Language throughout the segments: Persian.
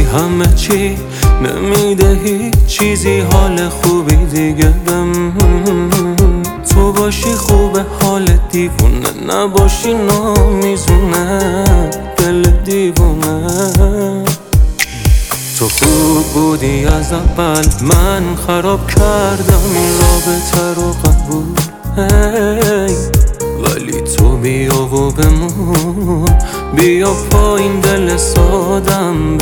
همه چی نمیده هیچ چیزی حال خوبی دیگه بهم. تو باشی خوبه حال دیوونه، نباشی نمیزونه دل دیوونه. تو خوب بودی از اول، من خراب کردم این رابطه رو قبول. ولی تو بیا و بمون، بیا پایین دل سادم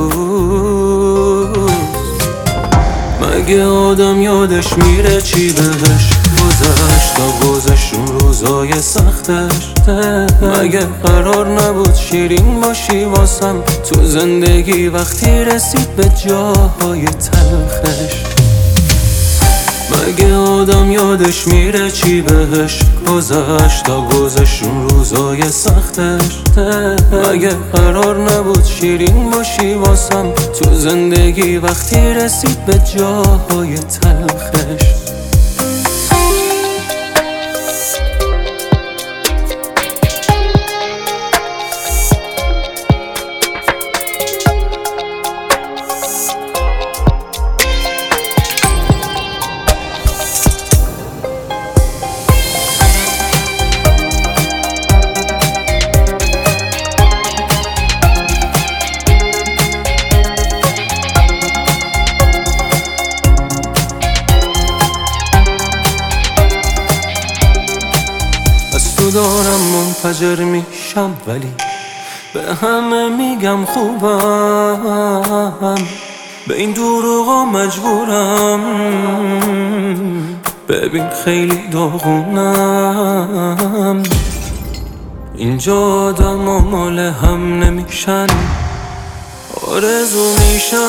بسوز. مگه آدم یادش میره چی بهش گذشت تا گذشت اون روزای سختش؟ مگه قرار نبود شیرین باشی واسم تو زندگی وقتی رسید به جاهای تلخش؟ مگه آدم یادش میره چی بهش گذشت تا گذشت اون روزای سختش؟ مگه قرار نبود شیرین باشی واسم تو زندگی وقتی رسید به جاهای تلخش؟ دارم منفجر میشم ولی به همه میگم خوبم، به این دروغا مجبورم. ببین خیلی داغونم، اینجا آدم و مال هم نمیشن، آرزو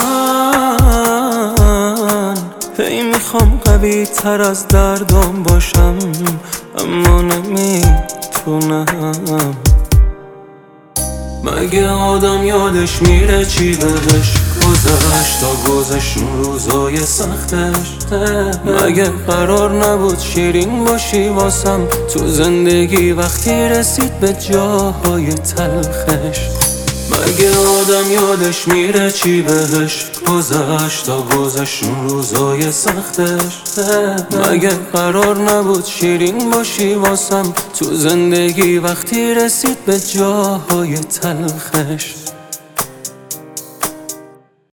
میشن. هی میخوام قوی تر از دردام باشم اما نمیتونم. مگه آدم یادش میره چی بهش گذشت تا گذشت اون روزای سختش؟ مگه قرار نبود شیرین باشی واسم تو زندگی وقتی رسید به جاهای تلخش؟ مگه آدم یادش میره چی بهش گذشت تا گذشت اون روزای سختش؟ مگه قرار نبود شیرین باشی واسم تو زندگی وقتی رسید به جاهای تلخش؟